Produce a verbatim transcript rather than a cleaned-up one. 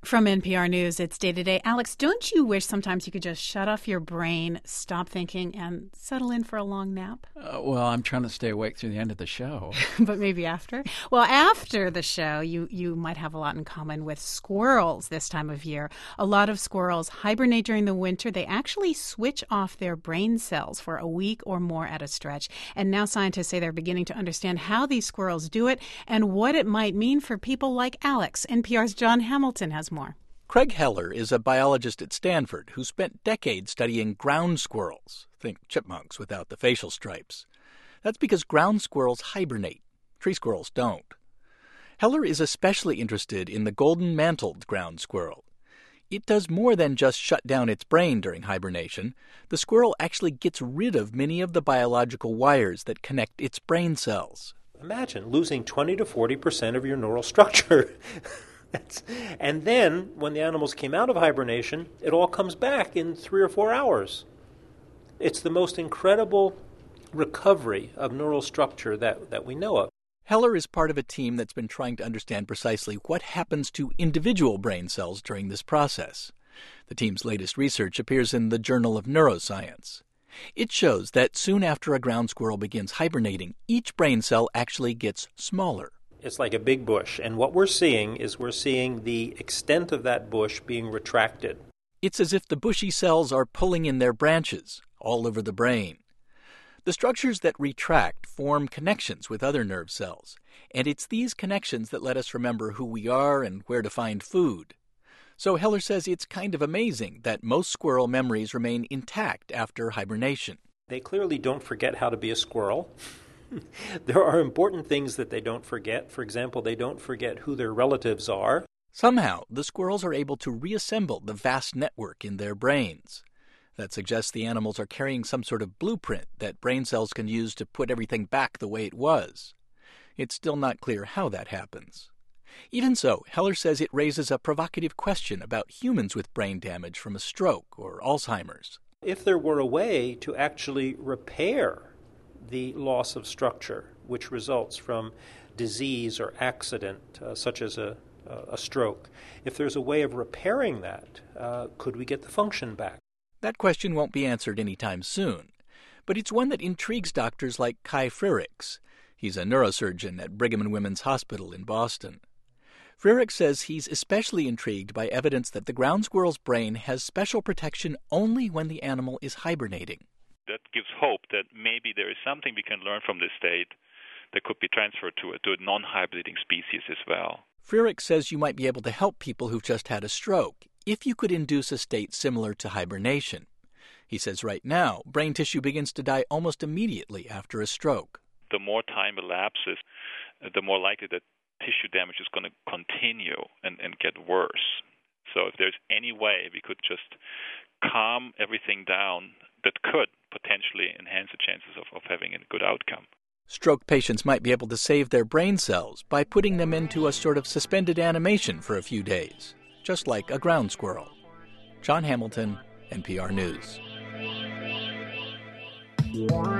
From N P R News, it's Day to Day. Alex, don't you wish sometimes you could just shut off your brain, stop thinking, and settle in for a long nap? Uh, well, I'm trying to stay awake through the end of the show. But maybe after? Well, after the show, you, you might have a lot in common with squirrels this time of year. A lot of squirrels hibernate during the winter. They actually switch off their brain cells for a week or more at a stretch. And now scientists say they're beginning to understand how these squirrels do it and what it might mean for people like Alex. N P R's Jon Hamilton has more. Craig Heller is a biologist at Stanford who spent decades studying ground squirrels. Think chipmunks without the facial stripes. That's because ground squirrels hibernate. Tree squirrels don't. Heller is especially interested in the golden-mantled ground squirrel. It does more than just shut down its brain during hibernation. The squirrel actually gets rid of many of the biological wires that connect its brain cells. Imagine losing twenty to forty percent of your neural structure. And then, when the animals came out of hibernation, it all comes back in three or four hours. It's the most incredible recovery of neural structure that, that we know of. Heller is part of a team that's been trying to understand precisely what happens to individual brain cells during this process. The team's latest research appears in the Journal of Neuroscience. It shows that soon after a ground squirrel begins hibernating, each brain cell actually gets smaller. It's like a big bush, and what we're seeing is we're seeing the extent of that bush being retracted. It's as if the bushy cells are pulling in their branches all over the brain. The structures that retract form connections with other nerve cells, and it's these connections that let us remember who we are and where to find food. So Heller says it's kind of amazing that most squirrel memories remain intact after hibernation. They clearly don't forget how to be a squirrel. There are important things that they don't forget. For example, they don't forget who their relatives are. Somehow, the squirrels are able to reassemble the vast network in their brains. That suggests the animals are carrying some sort of blueprint that brain cells can use to put everything back the way it was. It's still not clear how that happens. Even so, Heller says it raises a provocative question about humans with brain damage from a stroke or Alzheimer's. If there were a way to actually repair the loss of structure, which results from disease or accident, uh, such as a, a stroke. If there's a way of repairing that, uh, could we get the function back? That question won't be answered anytime soon, but it's one that intrigues doctors like Kai Frerichs. He's a neurosurgeon at Brigham and Women's Hospital in Boston. Frerichs says he's especially intrigued by evidence that the ground squirrel's brain has special protection only when the animal is hibernating. That gives hope that maybe there is something we can learn from this state that could be transferred to a, to a non-hibernating species as well. Frerichs says you might be able to help people who've just had a stroke if you could induce a state similar to hibernation. He says right now, brain tissue begins to die almost immediately after a stroke. The more time elapses, the more likely that tissue damage is going to continue and, and get worse. So if there's any way we could just calm everything down, that could potentially enhance the chances of, of having a good outcome. Stroke patients might be able to save their brain cells by putting them into a sort of suspended animation for a few days, just like a ground squirrel. Jon Hamilton, N P R News.